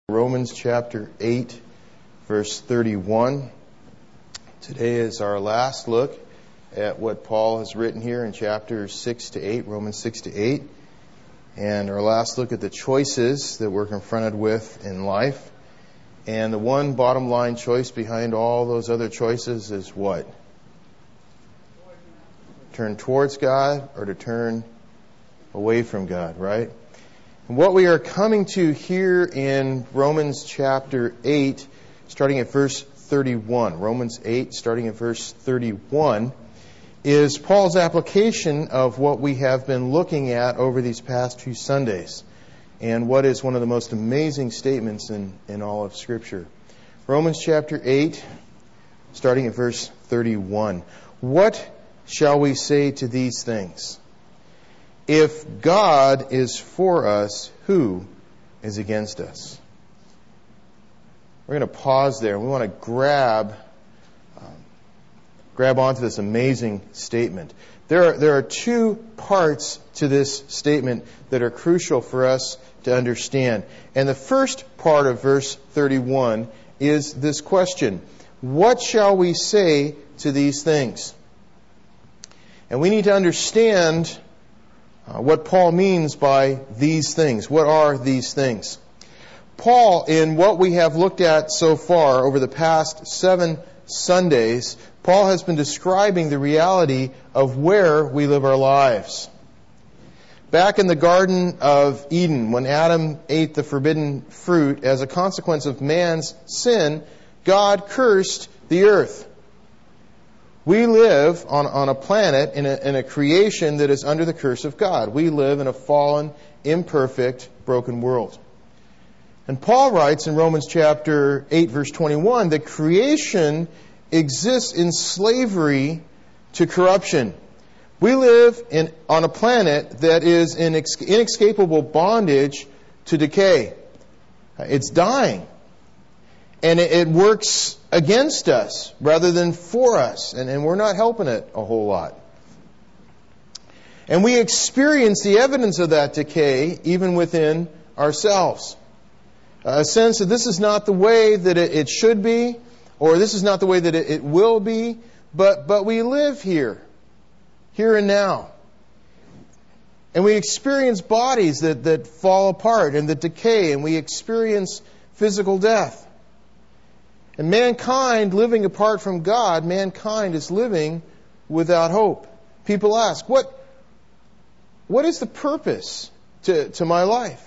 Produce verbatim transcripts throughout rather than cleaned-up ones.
Romans chapter eight, verse thirty-one. Today is our last look at what Paul has written here in chapters six to eight, Romans six to eight, and our last look at the choices that we're confronted with in life. And the one bottom line choice behind all those other choices is what? Turn towards God or to turn away from God, right? And what we are coming to here in Romans chapter eight, starting at verse thirty-one, Romans eight, starting at verse thirty-one, is Paul's application of what we have been looking at over these past few Sundays, and what is one of the most amazing statements in, in all of Scripture. Romans chapter eight, starting at verse thirty-one. What shall we say to these things? If God is for us, who is against us? We're going to pause there. We want to grab um, grab onto this amazing statement. There are, there are two parts to this statement that are crucial for us to understand. And the first part of verse thirty-one is this question: what shall we say to these things? And we need to understand Uh, what Paul means by these things. What are these things? Paul, in what we have looked at so far over the past seven Sundays, Paul has been describing the reality of where we live our lives. Back in the Garden of Eden, when Adam ate the forbidden fruit as a consequence of man's sin, God cursed the earth. We live on, on a planet in a, in a creation that is under the curse of God. We live in a fallen, imperfect, broken world. And Paul writes in Romans chapter eight, verse twenty-one, that creation exists in slavery to corruption. We live in, on a planet that is in inex- inescapable bondage to decay. It's dying. And it, it works against us rather than for us. And, and we're not helping it a whole lot. And we experience the evidence of that decay even within ourselves. A sense that this is not the way that it, it should be, or this is not the way that it, it will be, but, but we live here, here and now. And we experience bodies that, that fall apart and that decay, and we experience physical death. And mankind living apart from God, mankind is living without hope. People ask, what, what is the purpose to, to my life?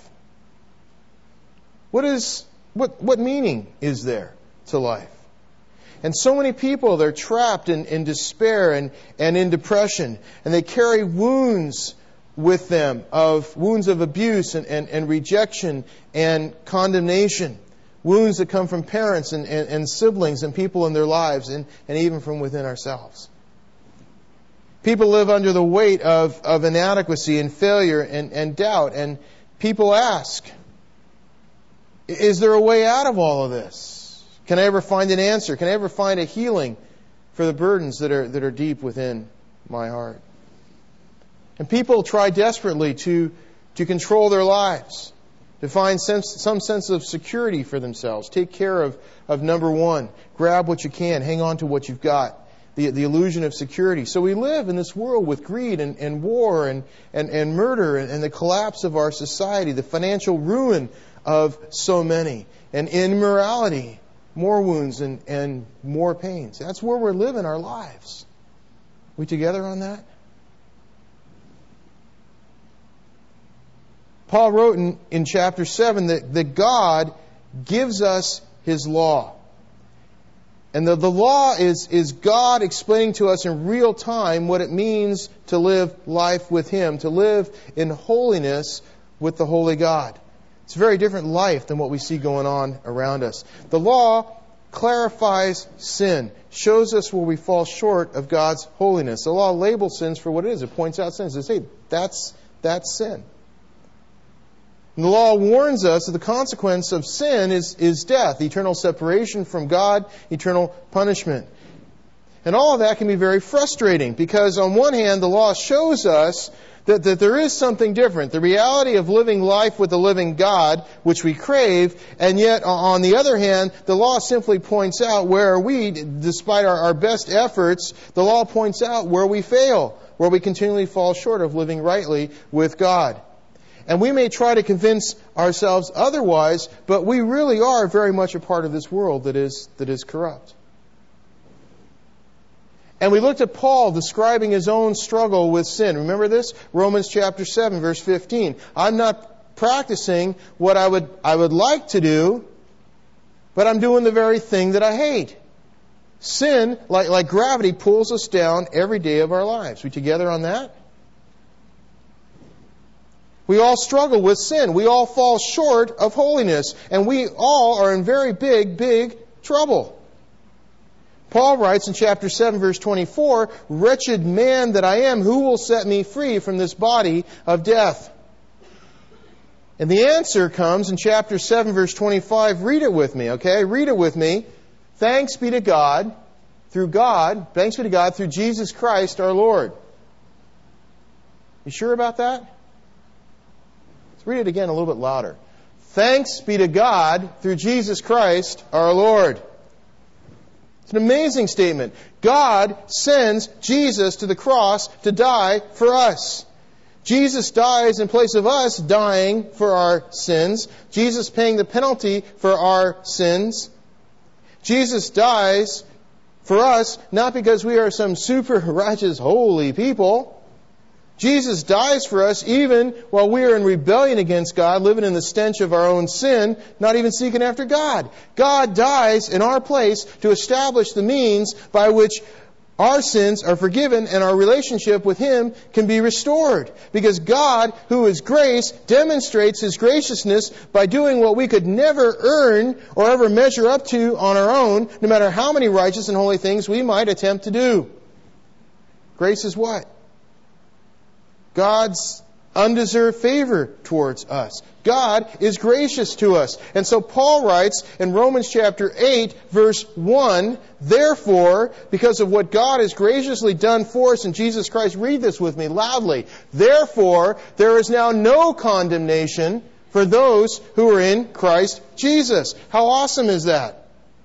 What is what what meaning is there to life? And so many people, they're trapped in, in despair and, and in depression. And they carry wounds with them, of wounds of abuse and, and, and rejection and condemnation. Wounds that come from parents and, and, and siblings and people in their lives, and, and even from within ourselves. People live under the weight of, of inadequacy and failure and, and doubt. And people ask, is there a way out of all of this? Can I ever find an answer? Can I ever find a healing for the burdens that are, that are deep within my heart? And people try desperately to, to control their lives, to find sense, some sense of security for themselves. Take care of, of number one. Grab what you can. Hang on to what you've got. The, the illusion of security. So we live in this world with greed and, and war and, and, and murder and, and the collapse of our society, the financial ruin of so many, and immorality, more wounds and, and more pains. That's where we're living our lives. We together on that? Paul wrote in, in chapter seven that, that God gives us His law. And the, the law is, is God explaining to us in real time what it means to live life with Him, to live in holiness with the holy God. It's a very different life than what we see going on around us. The law clarifies sin, shows us where we fall short of God's holiness. The law labels sins for what it is. It points out sins. It says, hey, that's, that's sin. And the law warns us that the consequence of sin is, is death, eternal separation from God, eternal punishment. And all of that can be very frustrating because on one hand, the law shows us That, that there is something different. The reality of living life with the living God, which we crave, and yet, on the other hand, the law simply points out where we, despite our, our best efforts, the law points out where we fail, where we continually fall short of living rightly with God. And we may try to convince ourselves otherwise, but we really are very much a part of this world that is, that is corrupt. And we looked at Paul describing his own struggle with sin. Remember this? Romans chapter seven, verse fifteen. I'm not practicing what I would I would like to do, but I'm doing the very thing that I hate. Sin, like, like gravity, pulls us down every day of our lives. We together on that? We all struggle with sin. We all fall short of holiness. And we all are in very big, big trouble. Paul writes in chapter seven, verse twenty-four, "Wretched man that I am, who will set me free from this body of death?" And the answer comes in chapter seven, verse twenty-five. Read it with me, okay? Read it with me. Thanks be to God, through God, thanks be to God, through Jesus Christ our Lord. You sure about that? Let's read it again a little bit louder. Thanks be to God, through Jesus Christ our Lord. It's an amazing statement. God sends Jesus to the cross to die for us. Jesus dies in place of us dying for our sins. Jesus paying the penalty for our sins. Jesus dies for us not because we are some super righteous, holy people. Jesus dies for us even while we are in rebellion against God, living in the stench of our own sin, not even seeking after God. God dies in our place to establish the means by which our sins are forgiven and our relationship with Him can be restored. Because God, who is grace, demonstrates His graciousness by doing what we could never earn or ever measure up to on our own, no matter how many righteous and holy things we might attempt to do. Grace is what? God's undeserved favor towards us. God is gracious to us. And so Paul writes in Romans chapter eight, verse one, "Therefore, because of what God has graciously done for us in Jesus Christ," read this with me loudly, "Therefore, there is now no condemnation for those who are in Christ Jesus." How awesome is that?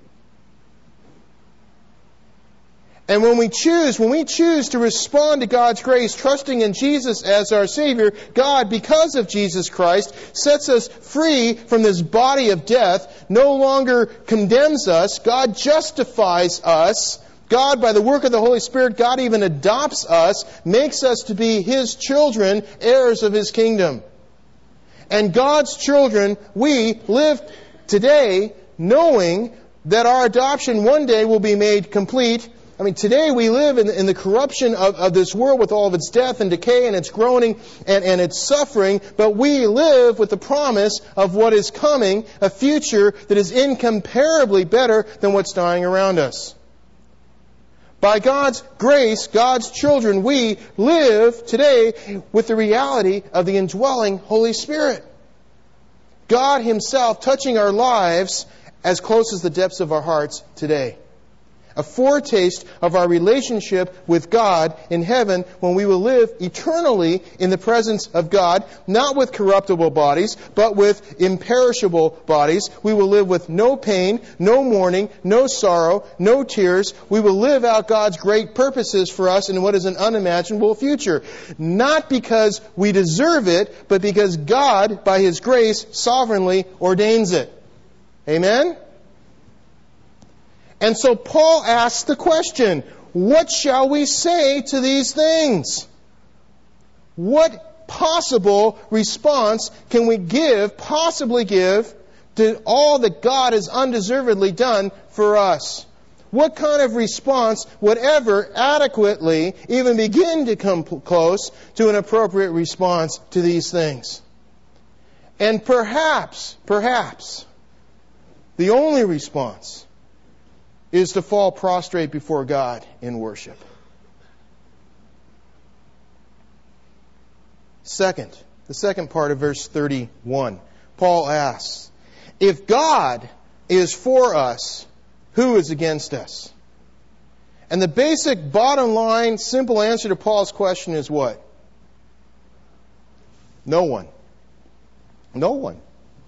And when we choose, when we choose to respond to God's grace, trusting in Jesus as our Savior, God, because of Jesus Christ, sets us free from this body of death, no longer condemns us. God justifies us. God, by the work of the Holy Spirit, God even adopts us, makes us to be His children, heirs of His kingdom. And God's children, we live today knowing that our adoption one day will be made complete. I mean, today we live in, in the corruption of, of this world with all of its death and decay and its groaning and, and its suffering, but we live with the promise of what is coming, a future that is incomparably better than what's dying around us. By God's grace, God's children, we live today with the reality of the indwelling Holy Spirit. God Himself touching our lives as close as the depths of our hearts today. A foretaste of our relationship with God in heaven when we will live eternally in the presence of God, not with corruptible bodies, but with imperishable bodies. We will live with no pain, no mourning, no sorrow, no tears. We will live out God's great purposes for us in what is an unimaginable future. Not because we deserve it, but because God, by His grace, sovereignly ordains it. Amen? And so Paul asks the question, what shall we say to these things? What possible response can we give, possibly give, to all that God has undeservedly done for us? What kind of response would ever adequately even begin to come close to an appropriate response to these things? And perhaps, perhaps, the only response is to fall prostrate before God in worship. Second, the second part of verse thirty-one, Paul asks, if God is for us, who is against us? And the basic, bottom line, simple answer to Paul's question is what? No one. No one.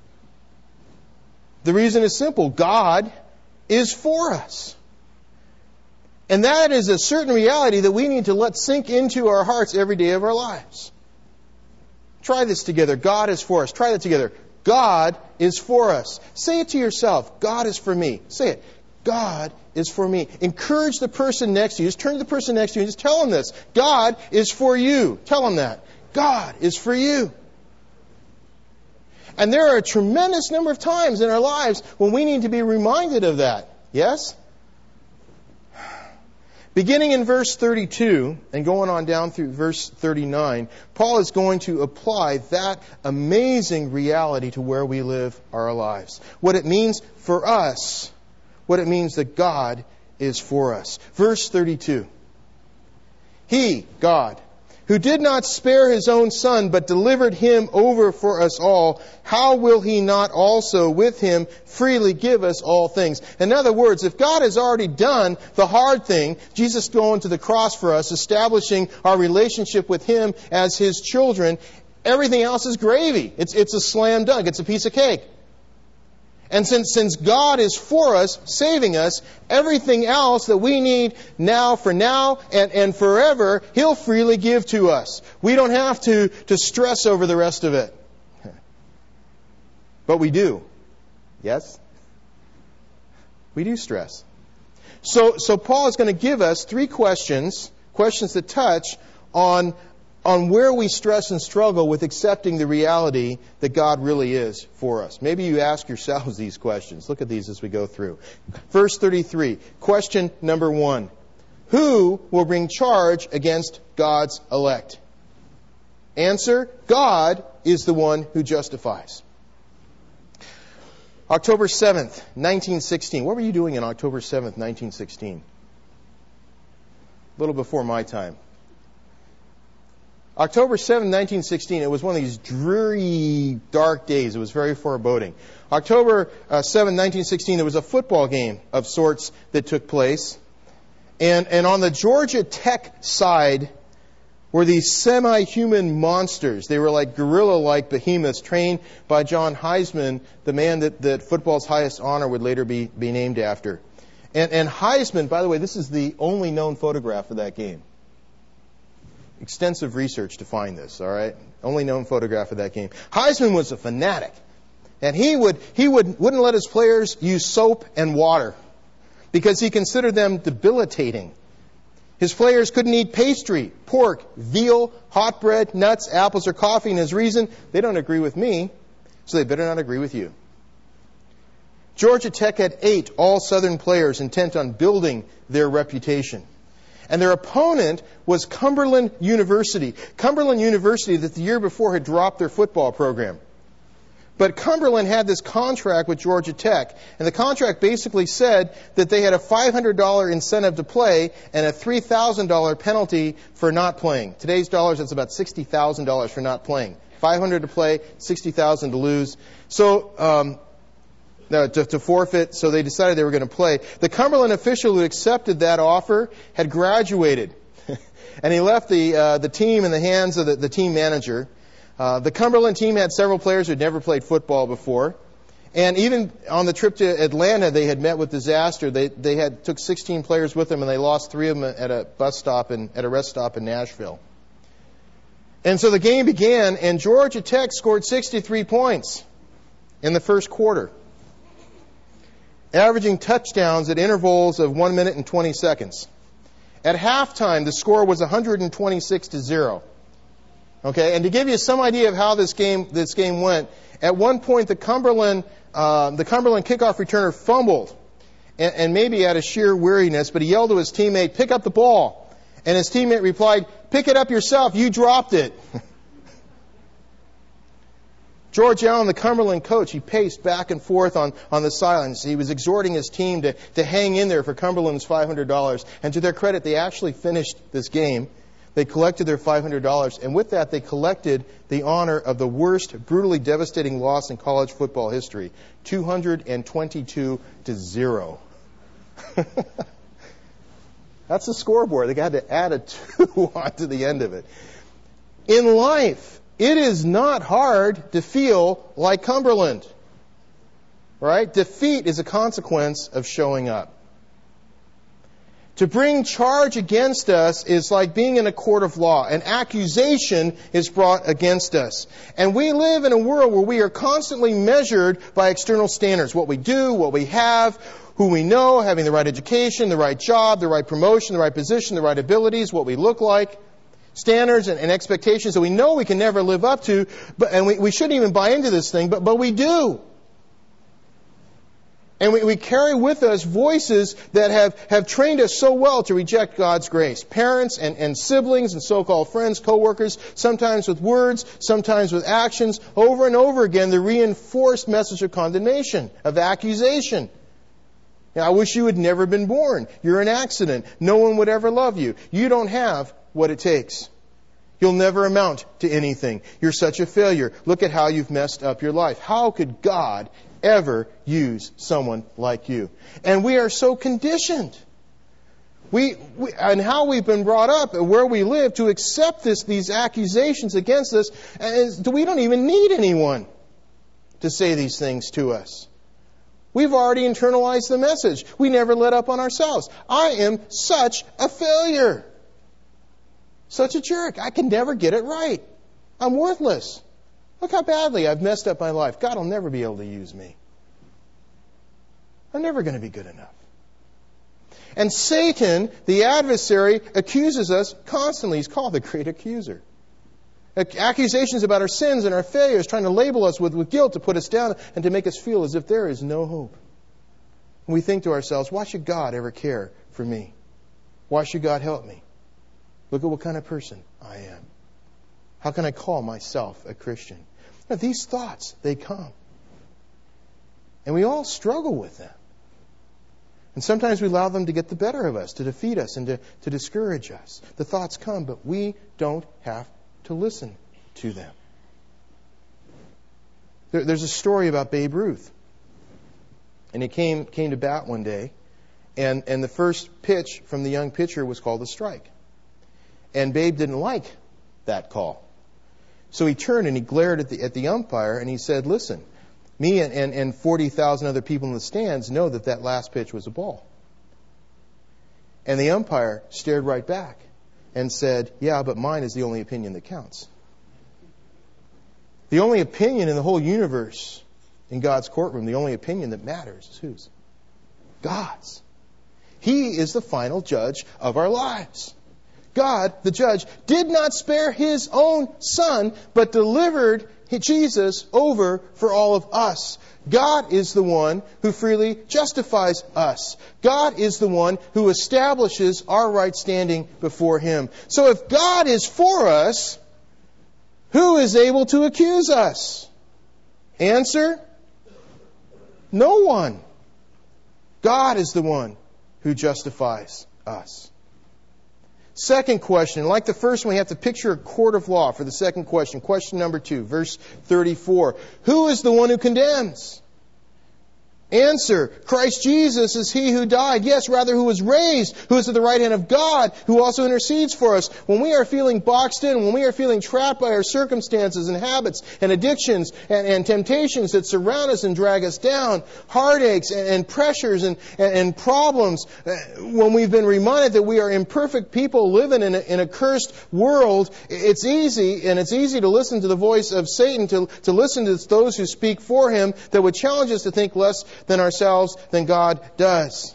The reason is simple. God is for us. And that is a certain reality that we need to let sink into our hearts every day of our lives. Try this together. God is for us. Try that together. God is for us. Say it to yourself. God is for me. Say it. God is for me. Encourage the person next to you. Just turn to the person next to you and just tell them this. God is for you. Tell them that. God is for you. And there are a tremendous number of times in our lives when we need to be reminded of that. Yes? Beginning in verse thirty-two and going on down through verse thirty-nine, Paul is going to apply that amazing reality to where we live our lives. What it means for us, what it means that God is for us. Verse thirty-two. He, God, who did not spare his own Son, but delivered him over for us all, how will he not also with him freely give us all things? In other words, if God has already done the hard thing, Jesus going to the cross for us, establishing our relationship with him as his children, everything else is gravy. It's, it's a slam dunk. It's a piece of cake. And since, since God is for us, saving us, everything else that we need now for now and, and forever, He'll freely give to us. We don't have to, to stress over the rest of it. But we do. Yes? We do stress. So, so Paul is going to give us three questions, questions that touch on on where we stress and struggle with accepting the reality that God really is for us. Maybe you ask yourselves these questions. Look at these as we go through. Verse thirty-three, question number one. Who will bring charge against God's elect? Answer, God is the one who justifies. October seventh, nineteen sixteen. What were you doing on October seventh, nineteen sixteen? A little before my time. October seventh, nineteen sixteen, it was one of these dreary, dark days. It was very foreboding. October seventh, nineteen sixteen, there was a football game of sorts that took place. And, and on the Georgia Tech side were these semi-human monsters. They were like gorilla-like behemoths trained by John Heisman, the man that, that football's highest honor would later be, be named after. And, and Heisman, by the way, this is the only known photograph of that game. Extensive research to find this, all right? Only known photograph of that game. Heisman was a fanatic. And he would he would, wouldn't let his players use soap and water because he considered them debilitating. His players couldn't eat pastry, pork, veal, hot bread, nuts, apples, or coffee. And his reason, they don't agree with me, so they better not agree with you. Georgia Tech had eight all-Southern players intent on building their reputation. And their opponent was Cumberland University. Cumberland University that the year before had dropped their football program. But Cumberland had this contract with Georgia Tech. And the contract basically said that they had a five hundred dollars incentive to play and a three thousand dollars penalty for not playing. Today's dollars, that's about sixty thousand dollars for not playing. five hundred dollars to play, sixty thousand dollars to lose. So, um, No, to, to forfeit, so they decided they were going to play. The Cumberland official who accepted that offer had graduated, and he left the uh, the team in the hands of the, the team manager. Uh, the Cumberland team had several players who had never played football before, and even on the trip to Atlanta, they had met with disaster. They they had took sixteen players with them, and they lost three of them at a bus stop and at a rest stop in Nashville. And so the game began, and Georgia Tech scored sixty-three points in the first quarter, averaging touchdowns at intervals of one minute and twenty seconds. At halftime, the score was one hundred twenty-six to zero. Okay, and to give you some idea of how this game this game went, at one point the Cumberland uh, the Cumberland kickoff returner fumbled, and, and maybe out of sheer weariness, but he yelled to his teammate, "Pick up the ball," and his teammate replied, "Pick it up yourself. You dropped it." George Allen, the Cumberland coach, he paced back and forth on, on the sidelines. He was exhorting his team to, to hang in there for Cumberland's five hundred dollars. And to their credit, they actually finished this game. They collected their five hundred dollars. And with that, they collected the honor of the worst, brutally devastating loss in college football history. two hundred twenty-two to zero. That's the scoreboard. They had to add a two onto the end of it. In life, It is not hard to feel like Cumberland. Right? Defeat is a consequence of showing up. To bring charge against us is like being in a court of law. An accusation is brought against us. And we live in a world where we are constantly measured by external standards. What we do, what we have, who we know, having the right education, the right job, the right promotion, the right position, the right abilities, what we look like. Standards and, and expectations that we know we can never live up to. But, and we, we shouldn't even buy into this thing, but, but we do. And we, we carry with us voices that have, have trained us so well to reject God's grace. Parents and, and siblings and so-called friends, co-workers, sometimes with words, sometimes with actions. Over and over again, the reinforced message of condemnation, of accusation. Now, I wish you had never been born. You're an accident. No one would ever love you. You don't have what it takes. You'll never amount to anything. You're such a failure. Look at how you've messed up your life. How could God ever use someone like you? And we are so conditioned. We, we and how we've been brought up and where we live to accept this, these accusations against us, and we don't even need anyone to say these things to us. We've already internalized the message. We never let up on ourselves. I am such a failure. Such a jerk. I can never get it right. I'm worthless. Look how badly I've messed up my life. God will never be able to use me. I'm never going to be good enough. And Satan, the adversary, accuses us constantly. He's called the great accuser. Accusations about our sins and our failures, trying to label us with, with guilt to put us down and to make us feel as if there is no hope. And we think to ourselves, why should God ever care for me? Why should God help me? Look at what kind of person I am. How can I call myself a Christian? Now, these thoughts, they come. And we all struggle with them. And sometimes we allow them to get the better of us, to defeat us, and to, to discourage us. The thoughts come, but we don't have to listen to them. There, there's a story about Babe Ruth. And he came, came to bat one day, and, and the first pitch from the young pitcher was called a strike. And Babe didn't like that call. So he turned and he glared at the, at the umpire and he said, listen, me and, and, and forty thousand other people in the stands know that that last pitch was a ball. And the umpire stared right back and said, yeah, but mine is the only opinion that counts. The only opinion in the whole universe, in God's courtroom, the only opinion that matters is whose? God's. He is the final judge of our lives. God, the judge, did not spare His own Son, but delivered Jesus over for all of us. God is the one who freely justifies us. God is the one who establishes our right standing before Him. So if God is for us, who is able to accuse us? Answer: no one. God is the one who justifies us. Second question, like the first one, we have to picture a court of law for the second question. Question number two, verse thirty-four. Who is the one who condemns? Answer: Christ Jesus is He who died. Yes, rather who was raised, who is at the right hand of God, who also intercedes for us. When we are feeling boxed in, when we are feeling trapped by our circumstances and habits and addictions and, and temptations that surround us and drag us down, heartaches and, and pressures and, and, and problems, when we've been reminded that we are imperfect people living in a, in a cursed world, it's easy, and it's easy to listen to the voice of Satan, to, to listen to those who speak for him that would challenge us to think less than ourselves than God does.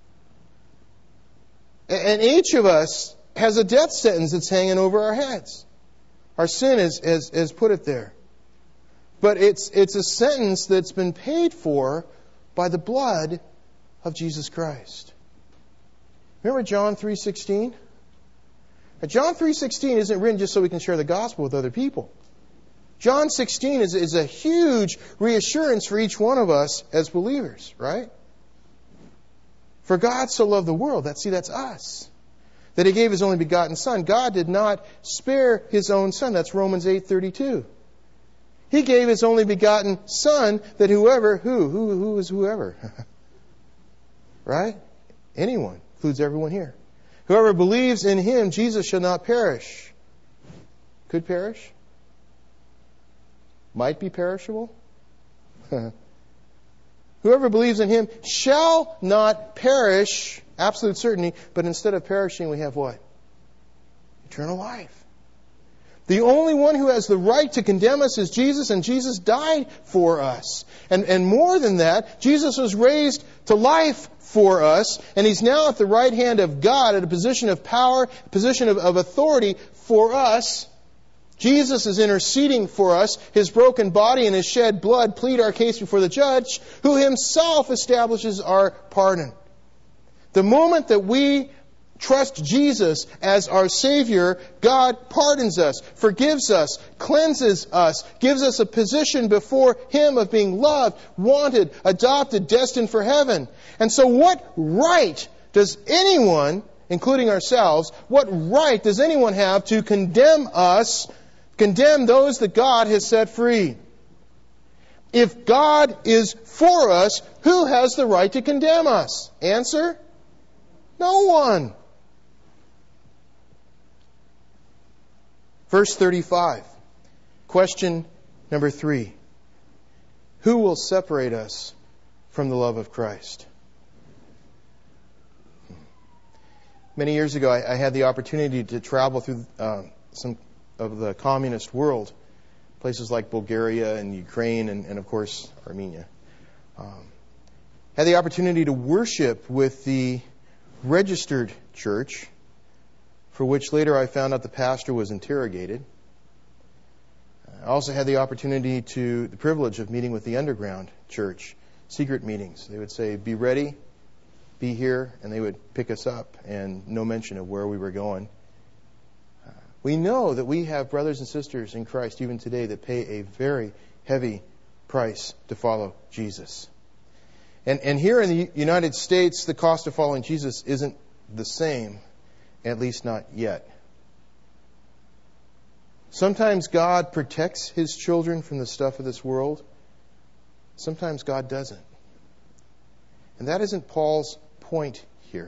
And each of us has a death sentence that's hanging over our heads. Our sin has, has, has put it there. But it's, it's a sentence that's been paid for by the blood of Jesus Christ. Remember John three sixteen? John three sixteen isn't written just so we can share the gospel with other people. John sixteen is, is a huge reassurance for each one of us as believers, right? For God so loved the world, that see, that's us, that He gave His only begotten Son. God did not spare His own Son. That's Romans eight thirty-two. He gave His only begotten Son that whoever, who, who, who is whoever? Right? Anyone, includes everyone here. Whoever believes in Him, Jesus shall not perish. Could perish? might be perishable? Whoever believes in Him shall not perish, absolute certainty, but instead of perishing, we have what? Eternal life. The only one who has the right to condemn us is Jesus, and Jesus died for us. And, and more than that, Jesus was raised to life for us, and He's now at the right hand of God at a position of power, a position of, of authority for us. Jesus is interceding for us. His broken body and His shed blood plead our case before the judge, who Himself establishes our pardon. The moment that we trust Jesus as our Savior, God pardons us, forgives us, cleanses us, gives us a position before Him of being loved, wanted, adopted, destined for heaven. And so what right does anyone, including ourselves, what right does anyone have to condemn us, condemn those that God has set free? If God is for us, who has the right to condemn us? Answer? No one. Verse thirty-five. Question number three. Who will separate us from the love of Christ? Many years ago, I, I had the opportunity to travel through uh, some of the communist world, places like Bulgaria and Ukraine and, and of course, Armenia. Um, had the opportunity to worship with the registered church, for which later I found out the pastor was interrogated. I also had the opportunity to, the privilege of meeting with the underground church, secret meetings. They would say, be ready, be here, and they would pick us up, and no mention of where we were going. Uh, we know that we have brothers and sisters in Christ even today that pay a very heavy price to follow Jesus. And, and here in the United States, the cost of following Jesus isn't the same. At least not yet. Sometimes God protects His children from the stuff of this world. Sometimes God doesn't. And that isn't Paul's point here.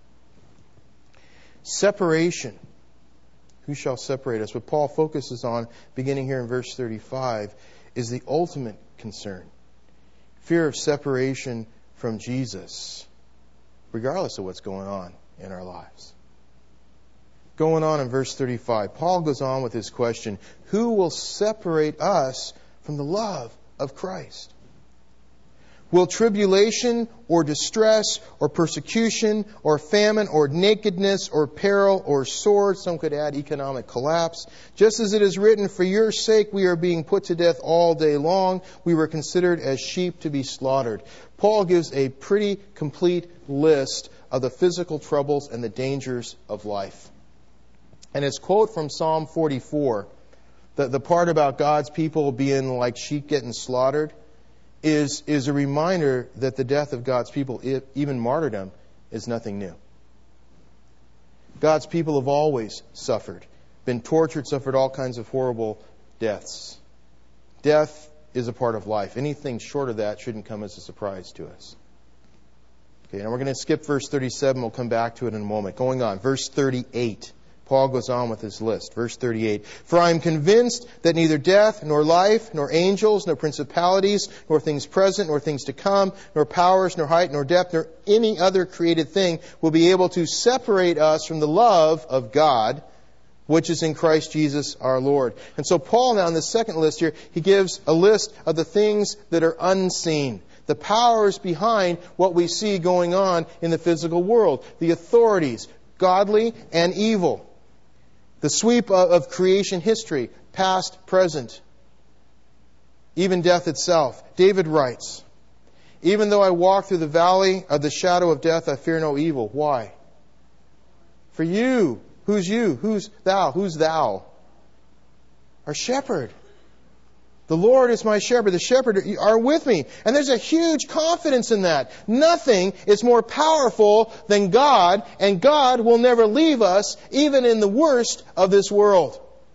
Separation. Who shall separate us? What Paul focuses on, beginning here in verse thirty-five, is the ultimate concern. Fear of separation from Jesus, regardless of what's going on in our lives. Going on in verse thirty-five, Paul goes on with his question, who will separate us from the love of Christ? Will tribulation or distress or persecution or famine or nakedness or peril or sword, some could add economic collapse, just as it is written, for your sake we are being put to death all day long. We were considered as sheep to be slaughtered. Paul gives a pretty complete list of the physical troubles and the dangers of life. And his quote from Psalm forty-four, the, the part about God's people being like sheep getting slaughtered, is, is a reminder that the death of God's people, even martyrdom, is nothing new. God's people have always suffered, been tortured, suffered all kinds of horrible deaths. Death is a part of life. Anything short of that shouldn't come as a surprise to us. Okay, now we're going to skip verse thirty-seven. We'll come back to it in a moment. Going on, verse thirty-eight. Paul goes on with his list. Verse thirty-eight. For I am convinced that neither death, nor life, nor angels, nor principalities, nor things present, nor things to come, nor powers, nor height, nor depth, nor any other created thing will be able to separate us from the love of God, which is in Christ Jesus our Lord. And so Paul now in the second list here, he gives a list of the things that are unseen. The powers behind what we see going on in the physical world. The authorities, godly and evil. The sweep of creation history, past, present, even death itself. David writes, even though I walk through the valley of the shadow of death, I fear no evil. Why? For you. Who's you? Who's thou? Who's thou? Our shepherd. The Lord is my shepherd. The shepherd are with me. And there's a huge confidence in that. Nothing is more powerful than God, and God will never leave us, even in the worst of this world.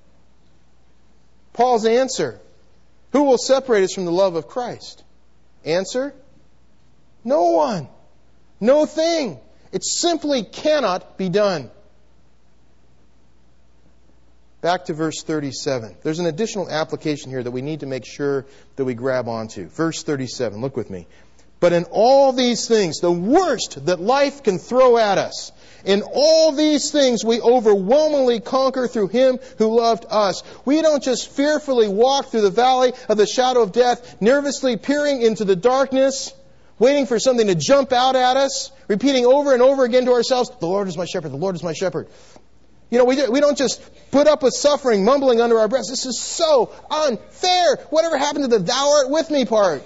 Paul's answer, who will separate us from the love of Christ? Answer, no one. No thing. It simply cannot be done. back to verse thirty-seven. There's an additional application here that we need to make sure that we grab onto. Verse thirty-seven, look with me. But in all these things, the worst that life can throw at us, in all these things we overwhelmingly conquer through Him who loved us. We don't just fearfully walk through the valley of the shadow of death, nervously peering into the darkness, waiting for something to jump out at us, repeating over and over again to ourselves, the Lord is my shepherd, the Lord is my shepherd. You know, we, we don't just put up with suffering, mumbling under our breaths, this is so unfair. Whatever happened to the thou art with me part?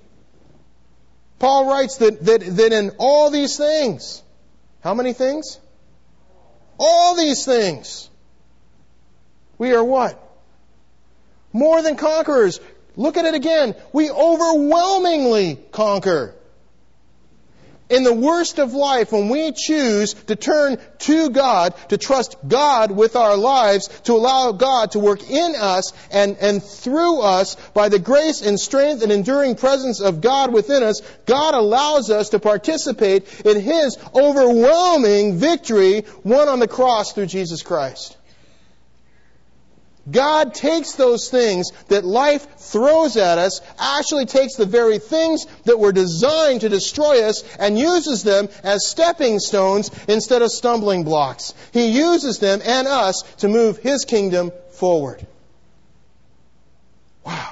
Paul writes that, that, that in all these things, how many things? All these things. We are what? More than conquerors. Look at it again. We overwhelmingly conquer. In the worst of life, when we choose to turn to God, to trust God with our lives, to allow God to work in us and, and through us by the grace and strength and enduring presence of God within us, God allows us to participate in His overwhelming victory won on the cross through Jesus Christ. God takes those things that life throws at us, actually takes the very things that were designed to destroy us and uses them as stepping stones instead of stumbling blocks. He uses them and us to move His kingdom forward. Wow.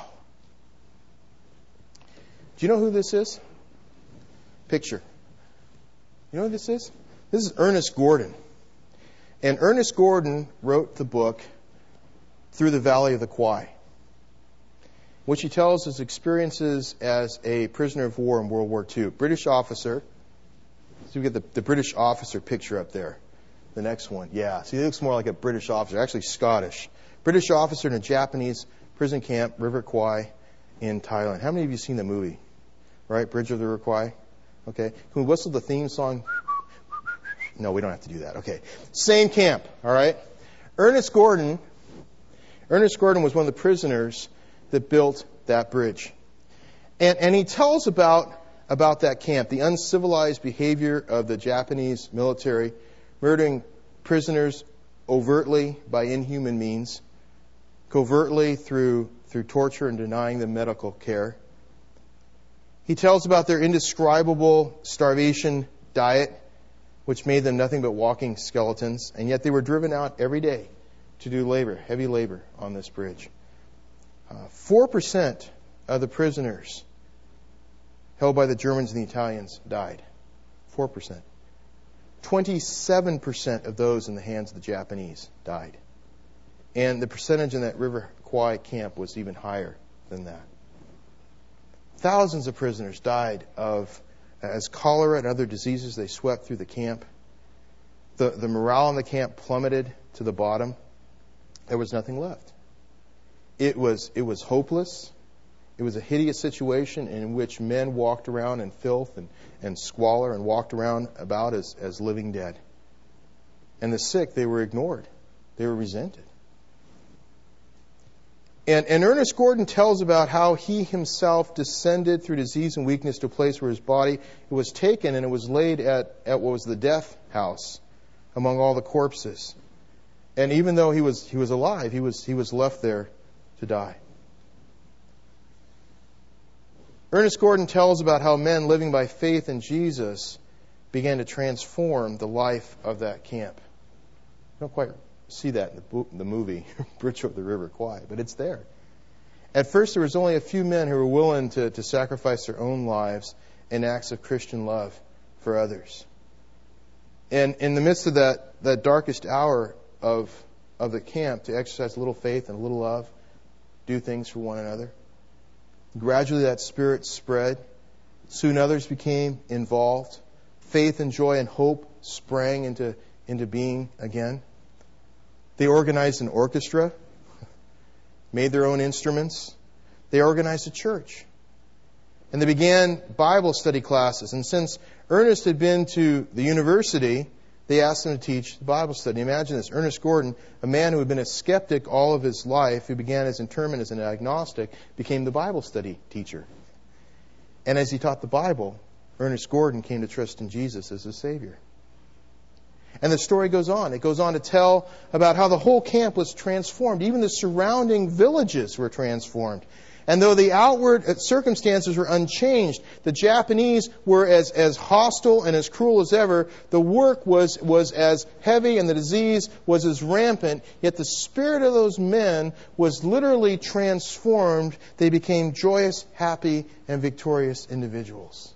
Do you know who this is? Picture. You know who this is? This is Ernest Gordon. And Ernest Gordon wrote the book Through the Valley of the Kwai, which he tells his experiences as a prisoner of war in World War Two. British officer. So we get the, the British officer picture up there. The next one. Yeah, see, he looks more like a British officer. Actually Scottish. British officer in a Japanese prison camp, River Kwai, in Thailand. How many of you seen the movie? Right? Bridge of the River Kwai? Okay. Can we whistle the theme song? No, we don't have to do that. Okay. Same camp. All right. Ernest Gordon... Ernest Gordon was one of the prisoners that built that bridge. And, and he tells about, about that camp, the uncivilized behavior of the Japanese military, murdering prisoners overtly by inhuman means, covertly through, through torture and denying them medical care. He tells about their indescribable starvation diet, which made them nothing but walking skeletons, and yet they were driven out every day to do labor, heavy labor on this bridge. Uh, Four percent of the prisoners held by the Germans and the Italians died. Four percent. Twenty-seven percent of those in the hands of the Japanese died. And the percentage in that River Kwai camp was even higher than that. Thousands of prisoners died of as cholera and other diseases. They swept through the camp. The, the morale in the camp plummeted to the bottom. There was nothing left. It was it was hopeless. It was a hideous situation in which men walked around in filth and, and squalor and walked around about as, as living dead. And the sick, they were ignored. They were resented. And, and Ernest Gordon tells about how he himself descended through disease and weakness to a place where his body was taken and it was laid at, at what was the death house among all the corpses. And even though he was he was alive, he was he was left there to die. Ernest Gordon tells about how men living by faith in Jesus began to transform the life of that camp. I don't quite see that in the, the movie Bridge over the River Kwai, but it's there. At first, there was only a few men who were willing to, to sacrifice their own lives in acts of Christian love for others. And in the midst of that, that darkest hour of of the camp, to exercise a little faith and a little love, do things for one another. Gradually that spirit spread. Soon others became involved. Faith and joy and hope sprang into, into being again. They organized an orchestra, made their own instruments. They organized a church. And they began Bible study classes. And since Ernest had been to the university, they asked him to teach the Bible study. Imagine this. Ernest Gordon, a man who had been a skeptic all of his life, who began his internment as an agnostic, became the Bible study teacher. And as he taught the Bible, Ernest Gordon came to trust in Jesus as his Savior. And the story goes on. It goes on to tell about how the whole camp was transformed. Even the surrounding villages were transformed. And though the outward circumstances were unchanged, the Japanese were as, as hostile and as cruel as ever. The work was, was as heavy and the disease was as rampant. Yet the spirit of those men was literally transformed. They became joyous, happy, and victorious individuals.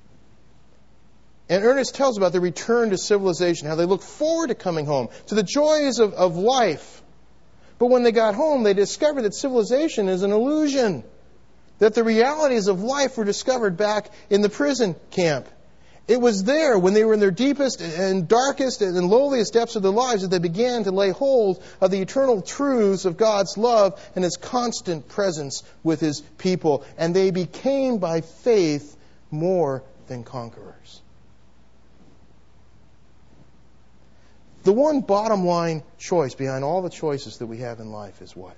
And Ernest tells about the return to civilization, how they looked forward to coming home, to the joys of, of life. But when they got home, they discovered that civilization is an illusion. That the realities of life were discovered back in the prison camp. It was there, when they were in their deepest and darkest and lowliest depths of their lives, that they began to lay hold of the eternal truths of God's love and His constant presence with His people. And they became, by faith, more than conquerors. The one bottom line choice behind all the choices that we have in life is what?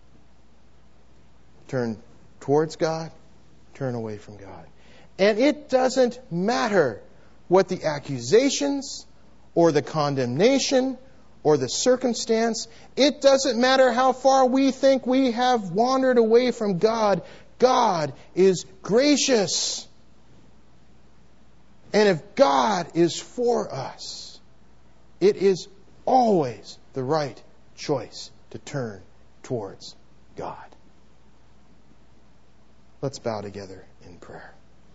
Turn towards God, turn away from God. And it doesn't matter what the accusations or the condemnation or the circumstance. It doesn't matter how far we think we have wandered away from God. God is gracious. And if God is for us, it is always the right choice to turn towards God. Let's bow together in prayer.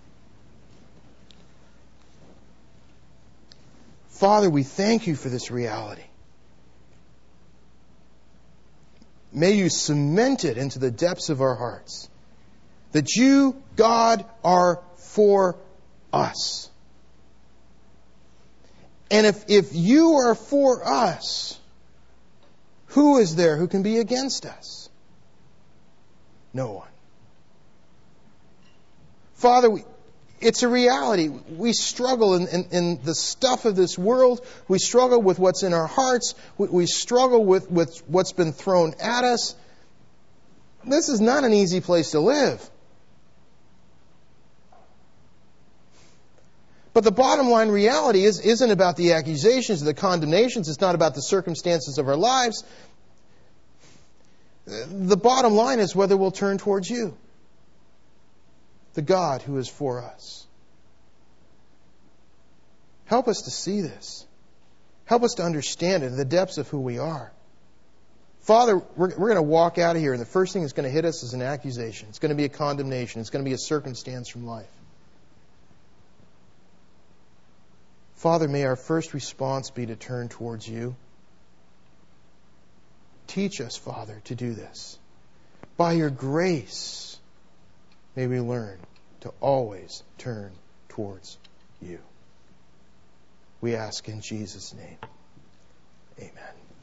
Father, we thank You for this reality. May You cement it into the depths of our hearts. That You, God, are for us. And if, if You are for us, who is there who can be against us? No one. Father, we, it's a reality. We struggle in, in, in the stuff of this world. We struggle with what's in our hearts. We, we struggle with, with what's been thrown at us. This is not an easy place to live. But the bottom line reality is, isn't about the accusations or the condemnations. It's not about the circumstances of our lives. The bottom line is whether we'll turn towards You, the God who is for us. Help us to see this. Help us to understand it in the depths of who we are. Father, we're, we're going to walk out of here, and the first thing that's going to hit us is an accusation. It's going to be a condemnation. It's going to be a circumstance from life. Father, may our first response be to turn towards You. Teach us, Father, to do this. By Your grace, may we learn to always turn towards You. We ask in Jesus' name. Amen.